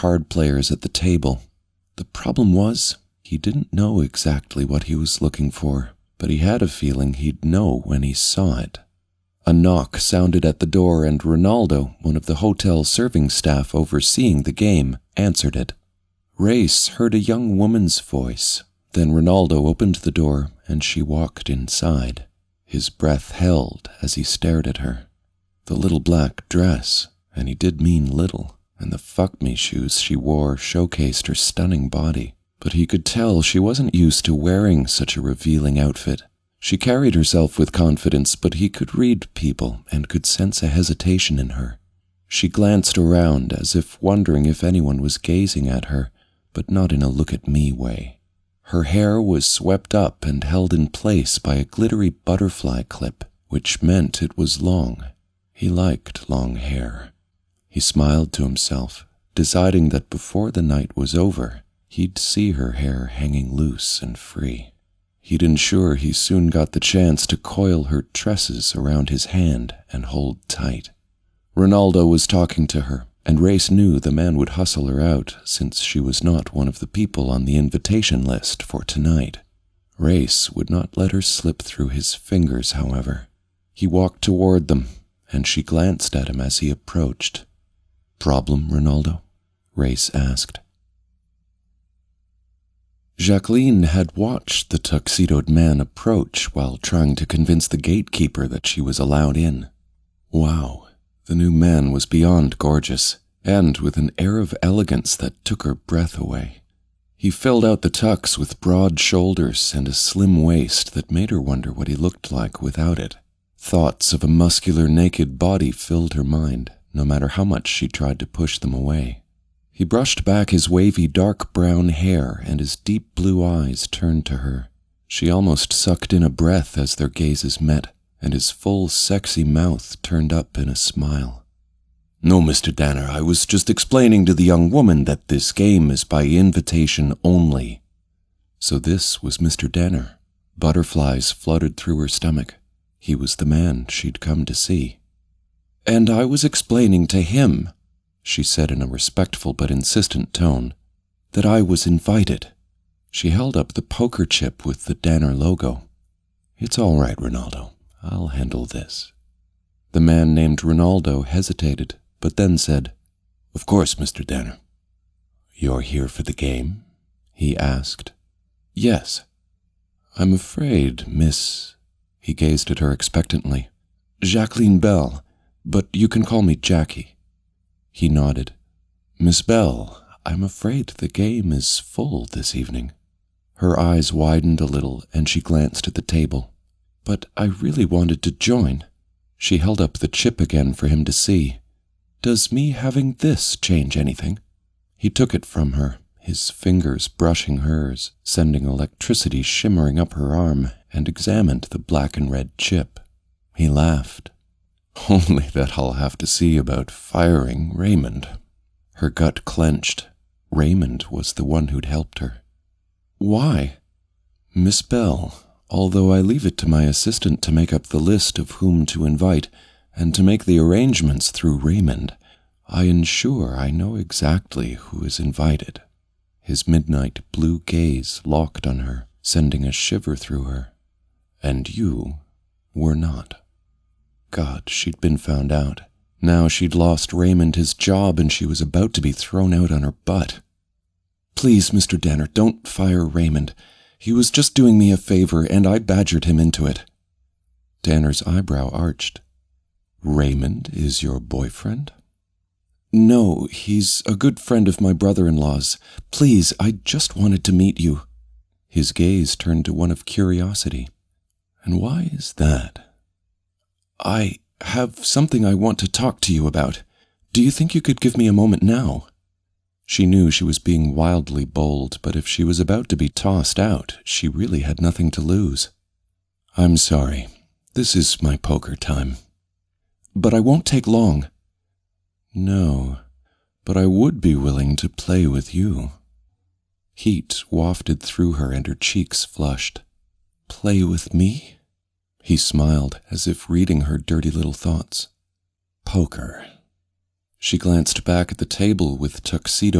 card players at the table. The problem was, he didn't know exactly what he was looking for, but he had a feeling he'd know when he saw it. A knock sounded at the door, and Ronaldo, one of the hotel serving staff overseeing the game, answered it. Race heard a young woman's voice. Then Ronaldo opened the door, and she walked inside. His breath held as he stared at her. The little black dress, and he did mean little, and the fuck-me shoes she wore showcased her stunning body, but he could tell she wasn't used to wearing such a revealing outfit. She carried herself with confidence, but he could read people and could sense a hesitation in her. She glanced around as if wondering if anyone was gazing at her, but not in a look-at-me way. Her hair was swept up and held in place by a glittery butterfly clip, which meant it was long. He liked long hair. He smiled to himself, deciding that before the night was over, he'd see her hair hanging loose and free. He'd ensure he soon got the chance to coil her tresses around his hand and hold tight. Ronaldo was talking to her, and Race knew the man would hustle her out since she was not one of the people on the invitation list for tonight. Race would not let her slip through his fingers, however. He walked toward them, and she glanced at him as he approached. "Problem, Ronaldo?" Race asked. Jacqueline had watched the tuxedoed man approach while trying to convince the gatekeeper that she was allowed in. Wow. The new man was beyond gorgeous, and with an air of elegance that took her breath away. He filled out the tux with broad shoulders and a slim waist that made her wonder what he looked like without it. Thoughts of a muscular naked body filled her mind, no matter how much she tried to push them away. He brushed back his wavy dark brown hair, and his deep blue eyes turned to her. She almost sucked in a breath as their gazes met, and his full, sexy mouth turned up in a smile. "No, Mr. Danner, I was just explaining to the young woman that this game is by invitation only." So this was Mr. Danner. Butterflies fluttered through her stomach. He was the man she'd come to see. "And I was explaining to him," she said in a respectful but insistent tone, "that I was invited." She held up the poker chip with the Danner logo. "It's all right, Ronaldo. I'll handle this." The man named Ronaldo hesitated, but then said, "Of course, Mr. Danner." "You're here for the game?" he asked. "Yes." "I'm afraid, Miss—" He gazed at her expectantly. "Jacqueline Bell, but you can call me Jackie." He nodded. "Miss Bell, I'm afraid the game is full this evening." Her eyes widened a little, and she glanced at the table. "But I really wanted to join." She held up the chip again for him to see. "Does me having this change anything?" He took it from her, his fingers brushing hers, sending electricity shimmering up her arm, and examined the black and red chip. He laughed. "Only that I'll have to see about firing Raymond." Her gut clenched. Raymond was the one who'd helped her. "Why?" "Miss Bell, although I leave it to my assistant to make up the list of whom to invite and to make the arrangements through Raymond, I ensure I know exactly who is invited." His midnight blue gaze locked on her, sending a shiver through her. "And you were not." God, she'd been found out. Now she'd lost Raymond his job, and she was about to be thrown out on her butt. "Please, Mr. Danner, don't fire Raymond. He was just doing me a favor, and I badgered him into it." Danner's eyebrow arched. "Raymond is your boyfriend?" "No, he's a good friend of my brother-in-law's. Please, I just wanted to meet you." His gaze turned to one of curiosity. "And why is that?" "I have something I want to talk to you about. Do you think you could give me a moment now?" She knew she was being wildly bold, but if she was about to be tossed out, she really had nothing to lose. "I'm sorry. This is my poker time." "But I won't take long." "No, but I would be willing to play with you." Heat wafted through her and her cheeks flushed. "Play with me?" He smiled, as if reading her dirty little thoughts. "Poker." She glanced back at the table with tuxedo